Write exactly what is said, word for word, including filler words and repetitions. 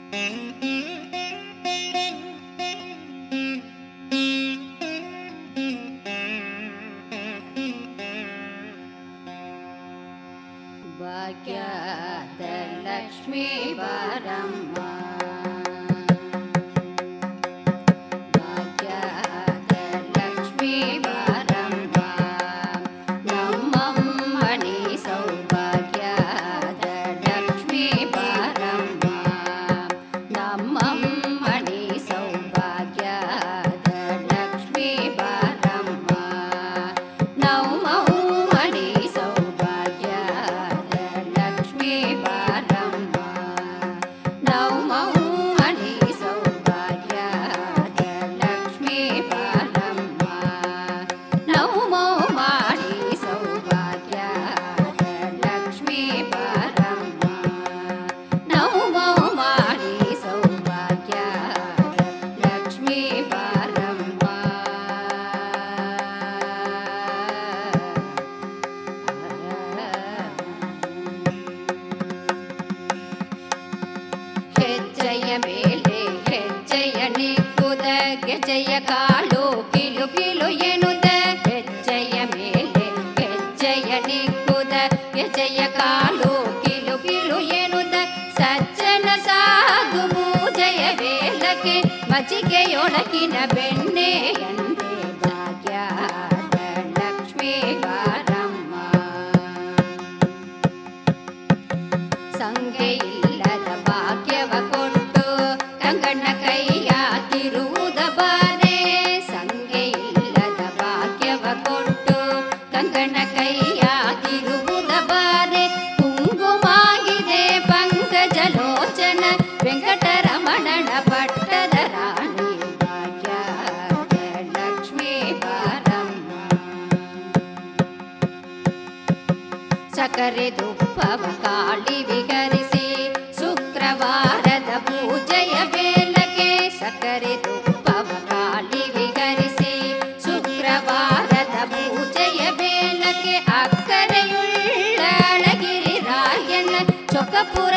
ಭಾಗ್ಯದ ಲಕ್ಷ್ಮೀ ಬಾರಮ್ಮ, ಭಾಗ್ಯದ ಲಕ್ಷ್ಮೀ ಬಾರಮ್ಮ, ನಮ್ಮಮ್ಮಣಿ ಸೌಭಾಗ್ಯದ ಲಕ್ಷ್ಮೀ ಬಾರಮ್ಮ, ನಮ್ಮಮ್ಮಣಿ ಸೌಭಾಗ್ಯದ ಲಕ್ಷ್ಮೀ ಬಾರಮ್ಮ, ನಮ್ಮಮ್ಮಣಿ ಸೌಭಾಗ್ಯ ಲಕ್ಷ್ಮೀ ಬಾರಮ್ಮ, ನಮ್ಮಮ್ಮಣಿ ಸೌಭಾಗ್ಯದ ಲಕ್ಷ್ಮೀ ಬಾರಮ್ಮ, ನಮ್ಮಮ್ಮಣಿ ಸೌಭಾಗ್ಯದ ಲಕ್ಷ್ಮೀ ಬಾರಮ್ಮ, ನಮ್ಮಮ್ಮಣಿ ಸೌಭಾಗ್ಯದ ಲಕ್ಷ್ಮೀ ಬಾರಮ್ಮ. ಹೆಜ್ಜೆಯ ಮೇಲೆ ಹೆಜ್ಜೆಯ ನಿಕ್ಕುದ ಗೆಜ್ಜೆಯ ಕಾಲು ಕಿಲು ಕಿಲು ಎನ್ನುದ, ಹೆಜ್ಜೆಯ ಮೇಲೆ ಹೆಜ್ಜೆಯ ನಿಕ್ಕುದ ಗೆಜ್ಜೆಯ ಕಾಲು ಕಿಲು ಕಿಲು ಎನ್ನುದ, ಸಜ್ಜನ ಸಾಧು ಪೂಜೆಯ ವೇಲಕ್ಕೆ ಮಜ್ಜಿಗೆಯೊಳಗಿನ ಬೆಣ್ಣೆ ಎಂದೇ ಭಾಗ್ಯದ ಲಕ್ಷ್ಮೀ ಬಾರಮ್ಮ, ಸಂಗೆ ಇಲ್ಲದ ಭಾಗ್ಯವ ಕೊಟ್ಟು ಕಂಗಣ್ಣ ಕೈಯಾಕಿರುವುದ ಬಾರೆ, ಸಂಗೆ ಇಲ್ಲದ ಭಾಗ್ಯವ ಕೊಟ್ಟು ಕಂಗಣ್ಣ ಕೈಯಾಕಿರುವುದ ಬಾರೆ, ಕುಂಕುಮಾಗಿದೆ ಪಂಕಜಲೋಚನ ವೆಂಕಟರಮಣನ ಪಟ್ಟದ ರಾಣಿ ಭಾಗ್ಯದ ಲಕ್ಷ್ಮೀ ಬಾರಮ್ಮ, ಸಕ್ಕರೆ ತುಪ್ಪವ ಕಾಳಿ ವಿಹರಿಸಿ ಶುಕ್ರವಾರದ ಪೂಜೆಯ ವೇಲಕ್ಕೆ, ಸಕ್ಕರೆ ತುಪ್ಪವ ಕಾಳಿ ವಿಹರಿಸಿ ಶುಕ್ರವಾರದ ಪೂಜೆಯ ವೇಲಕ್ಕೆ, ಅಕ್ಕರೆಯುಳ್ಳ ಅಳಗಿರಿ ರಾಯನ ಚೊಕ್ಕಪುರ